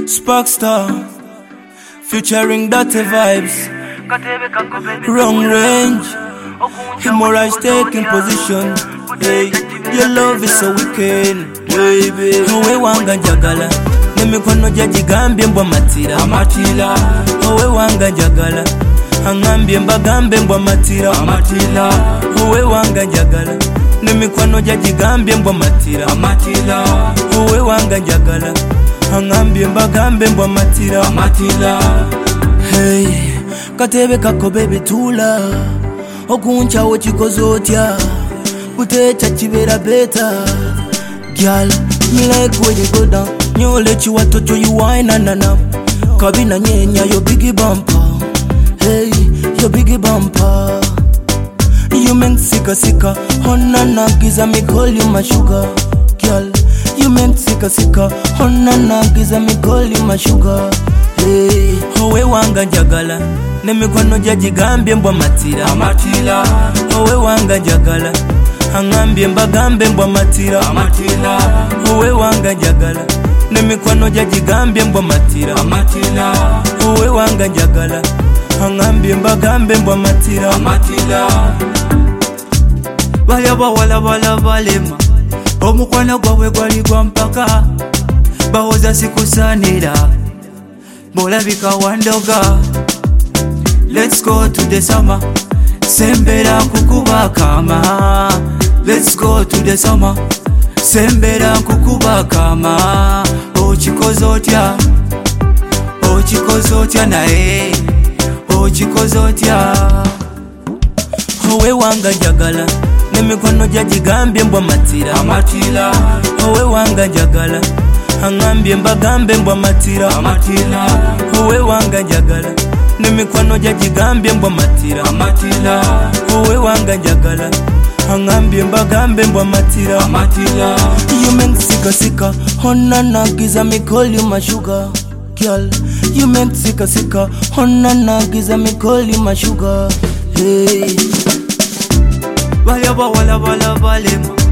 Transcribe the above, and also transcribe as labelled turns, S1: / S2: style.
S1: Sparkstar featuring Dirty Vibes, Wrong Range, Hemorrhage taking position. Hey, your love is so wicked, baby. Uwe wanga njagala nemikono jagigambye mbwa matira amatila. Uwe wanga njagala angambye mbagambe mbwa matira amatila. Uwe wanga njagala nemikono jagigambye mbwa matira amatila. Uwe wanga njagala angambye mbagambe mbwa matira amatila. Hey, katebe kako baby tula okuncha ochikoze otya kutecha kibera better. Girl, me like when you go down. You let you watch you wine and kabina nyenya your biggie bumper. Hey, your biggie bumper. You make sika honana giza me call you my sugar. Girl, you make sika honana giza me call you my sugar. Hey, uwe wanga njagala nemikono jagigambye mbwa matira amatila. Uwe wanga njagala angambye mbagambe mbwa matira amatila. Uwe wanga njagala nemikono jagigambye mbwa matira amatila. Uwe wanga njagala angambye mbagambe mbwa matira amatila. Baya bawala balema omukwana gwawe gwali gwa mpaka bawoza sikusanira bolabika wandoga. Let's go to the summer sembera kukuba kama. Let's go to the summer sembera kukuba kama. Ochikoze otya nae ochikoze otya. Uwe wanga njagala nemikono jagigambye mbwa matira amatila. Uwe wanga njagala angambye mbagambe mbwa matira amatila. Uwe wanga njagala nemikono jagigambye mbwa matira amatila. Uwe wanga njagala angambye mbagambe mbwa matira amatila. You make sika honana giza me call you my sugar. Girl, you make sika honana giza me call you my sugar. Hey, baya bawala balema